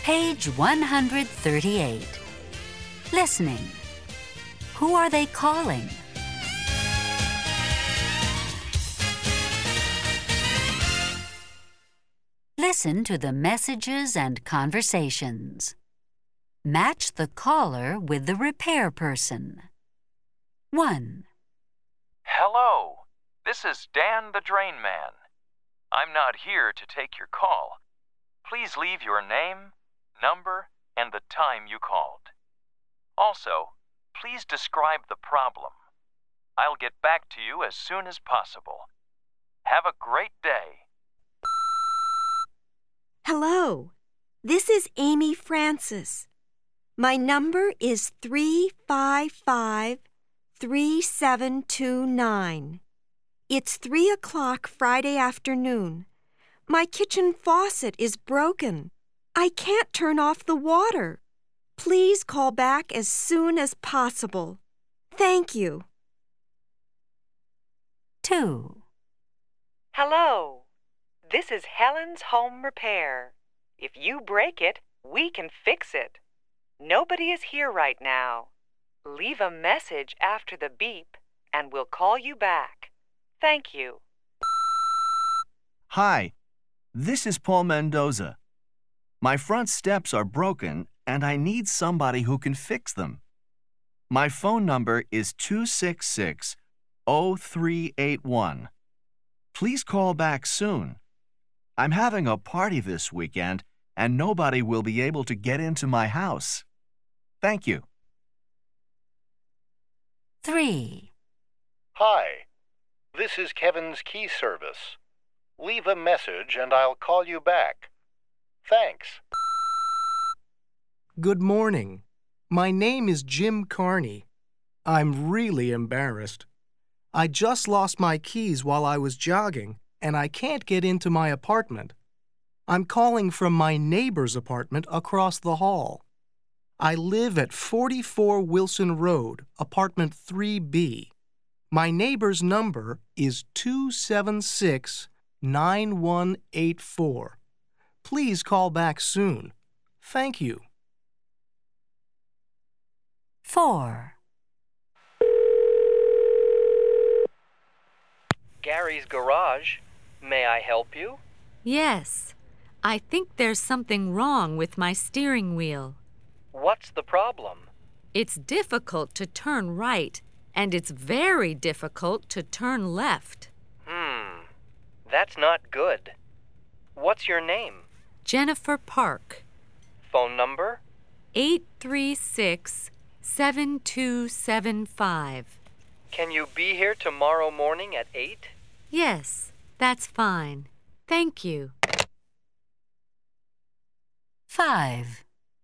Page 138. Listening. Who are they calling? Listen to the messages and conversations. Match the caller with the repair person. 1. Hello, this is Dan the Drain Man. I'm not here to take your call. Please leave your name, number, and the time you called. Also, please describe the problem. I'll get back to you as soon as possible. Have a great day. Hello, this is Amy Francis. My number is 355-3729. It's 3 o'clock Friday afternoon. My kitchen faucet is broken. I can't turn off the water. Please call back as soon as possible. Thank you. 2. Hello, this is Helen's Home Repair. If you break it, we can fix it. Nobody is here right now. Leave a message after the beep and we'll call you back. Thank you. Hi, this is Paul Mendoza. My front steps are broken and I need somebody who can fix them. My phone number is 266-0381. Please call back soon. I'm having a party this weekend and nobody will be able to get into my house. Thank you. 3. Hi, this is Kevin's Key Service. Leave a message and I'll call you back. Thanks. Good morning. My name is Jim Carney. I'm really embarrassed. I just lost my keys while I was jogging, and I can't get into my apartment. I'm calling from my neighbor's apartment across the hall. I live at 44 Wilson Road, apartment 3B. My neighbor's number is 276-9184. Please call back soon. Thank you. 4. Gary's Garage. May I help you? Yes. I think there's something wrong with my steering wheel. What's the problem? It's difficult to turn right, and it's very difficult to turn left. That's not good. What's your name? Jennifer Park. Phone number? 836-7275. Can you be here tomorrow morning at 8? Yes, that's fine. Thank you. 5.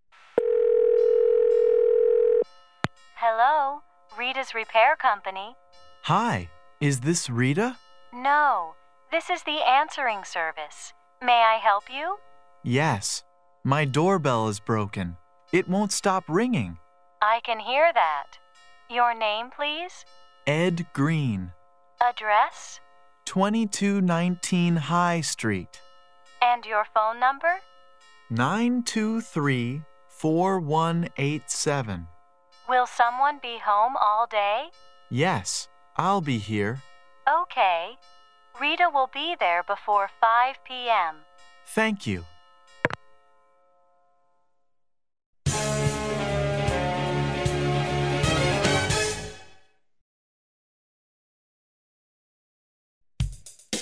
Hello, Rita's Repair Company. Hi, is this Rita? No, this is the answering service. May I help you? Yes, my doorbell is broken. It won't stop ringing. I can hear that. Your name, please? Ed Green. Address? 2219 High Street. And your phone number? 923-4187. Will someone be home all day? Yes, I'll be here. Okay. Rita will be there before 5 p.m. Thank you.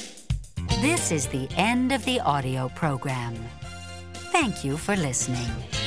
This is the end of the audio program. Thank you for listening.